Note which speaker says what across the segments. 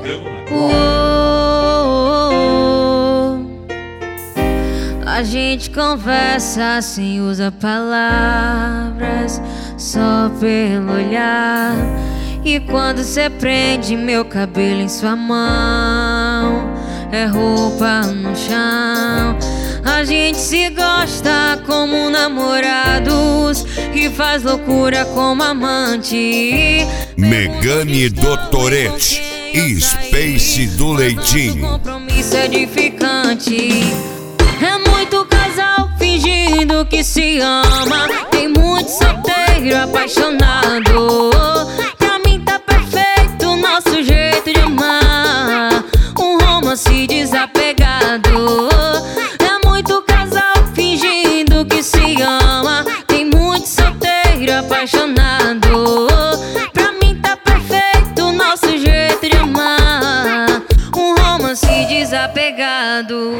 Speaker 1: A gente conversa sem usar palavras, só pelo olhar. E quando cê prende meu cabelo em sua mão, é roupa no chão. A gente se gosta como namorados e faz loucura como amante.
Speaker 2: Megane Doutorete e Space do Leitinho.
Speaker 1: Nosso compromisso é edificante. É muito casal fingindo que se ama. Tem muito solteiro apaixonado. Pra mim tá perfeito o nosso jeito de amar, um romance desapegado. É muito casal fingindo que se ama. Tem muito solteiro apaixonado. Pra mim tá perfeito o nosso jeito de amar, um romance desapegado.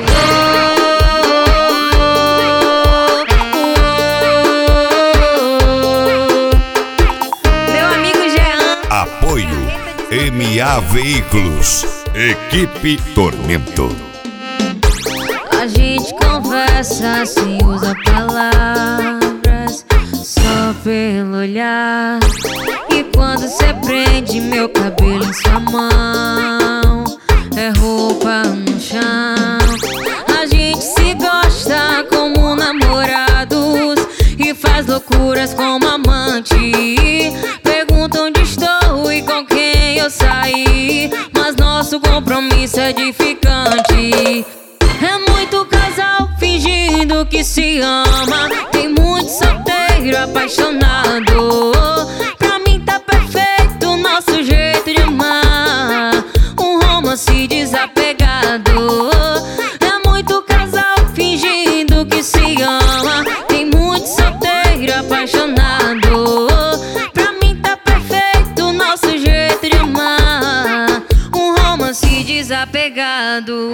Speaker 2: Apoio MA Veículos, Equipe Tormento.
Speaker 1: A gente conversa sem usar palavras, só pelo olhar. E quando cê prende meu cabelo em sua mão, é roupa no chão. A gente se gosta como namorados e faz loucuras como amante. Perguntam onde estou e com quem eu saí, mas nosso compromisso é edificante. É muito casal fingindo que se ama. Tem muito solteiro apaixonado. Pra mim tá perfeito o nosso jeito de amar, um romance desapegado. É muito casal fingindo que se ama. Tem muito solteiro apaixonado. Pra mim tá perfeito o nosso jeito de amar, um romance desapegado.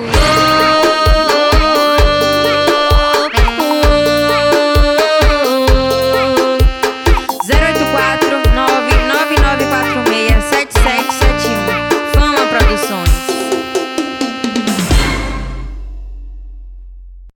Speaker 1: 084